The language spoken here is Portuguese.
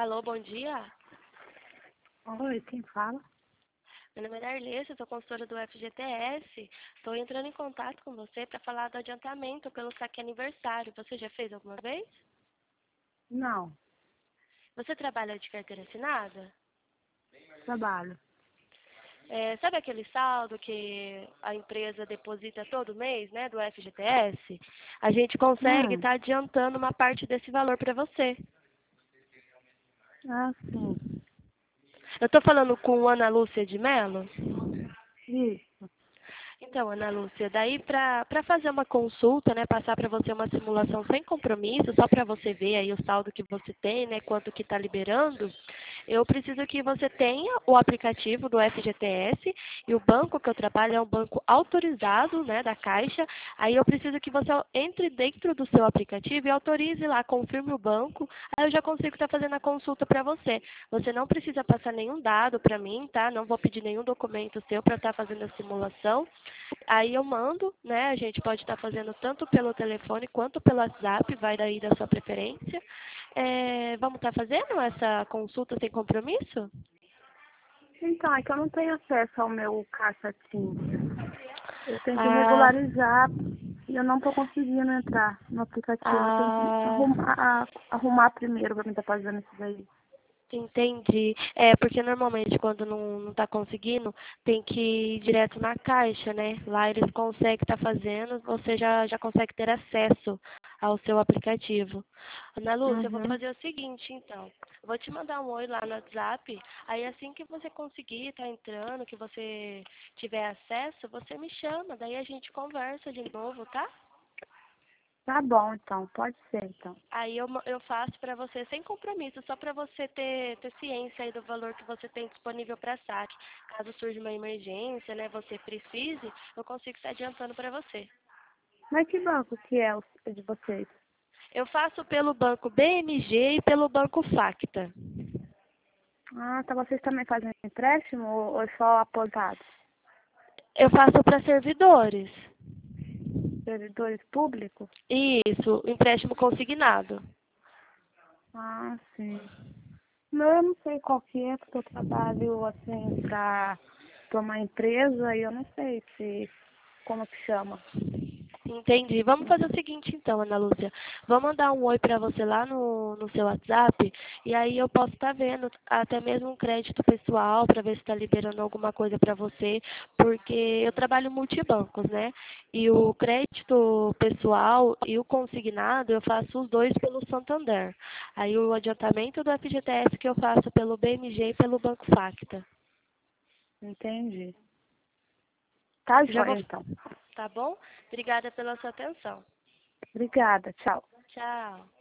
Alô, bom dia. Oi, quem fala? Meu nome é Darlessa, sou consultora do FGTS. Estou entrando em contato com você para falar do adiantamento pelo saque aniversário. Você já fez alguma vez? Não, Você trabalha de carteira assinada? trabalho. Sabe aquele saldo que a empresa deposita todo mês, né, do FGTS? A gente consegue Hum, estar adiantando uma parte desse valor para você. sim. Eu estou falando com Ana Lúcia de Mello? Isso. Então, Ana Lúcia, daí para fazer uma consulta, né, passar para você uma simulação sem compromisso, só para você ver aí o saldo que você tem, né, quanto que está liberando, eu preciso que você tenha o aplicativo do FGTS e o banco que eu trabalho é um banco autorizado, né, da Caixa. Aí eu preciso que você entre dentro do seu aplicativo e autorize lá, confirme o banco, aí eu já consigo estar fazendo a consulta para você. Você não precisa passar nenhum dado para mim, tá? Não vou pedir nenhum documento seu para estar fazendo a simulação. Aí eu mando, né? A gente pode estar fazendo tanto pelo telefone quanto pelo WhatsApp, vai daí da sua preferência. Vamos estar fazendo essa consulta sem compromisso? Então, é que eu não tenho acesso ao meu caixa TIM. Eu tenho que Ah, regularizar e eu não estou conseguindo entrar no aplicativo. Eu tenho que ah, arrumar primeiro para mim estar fazendo isso daí. entendi. Porque normalmente quando não está conseguindo, tem que ir direto na caixa, né? Lá eles conseguem estar fazendo, você já consegue ter acesso ao seu aplicativo. Ana Lúcia, eu vou Uhum. fazer o seguinte, então. Eu vou te mandar um oi lá no WhatsApp, aí assim que você conseguir estar entrando, que você tiver acesso, você me chama, daí a gente conversa de novo, tá? Tá bom, então. Pode ser, então. Aí eu faço para você sem compromisso, só para você ter ciência aí do valor que você tem disponível para saque. Caso surja uma emergência, né, você precise, eu consigo estar adiantando para você. Mas que banco que é o de vocês? Eu faço pelo banco BMG e pelo banco Facta. Ah, tá. Vocês também fazem empréstimo ou só aposentados? Eu faço para servidores. Servidores públicos? Isso, empréstimo consignado. Ah, sim. Não, eu não sei qual que é, porque eu trabalho assim pra uma empresa e eu não sei se como que chama. Entendi. Vamos fazer o seguinte então, Ana Lúcia. Vou mandar um oi para você lá no seu WhatsApp e aí eu posso estar vendo até mesmo um crédito pessoal para ver se está liberando alguma coisa para você, porque eu trabalho multibancos, né? E o crédito pessoal e o consignado eu faço os dois pelo Santander. Aí o adiantamento do FGTS que eu faço pelo BMG e pelo Banco Facta. Entendi. Tá Já vou, joia, então. tá bom? Obrigada pela sua atenção. Obrigada, tchau. Tchau.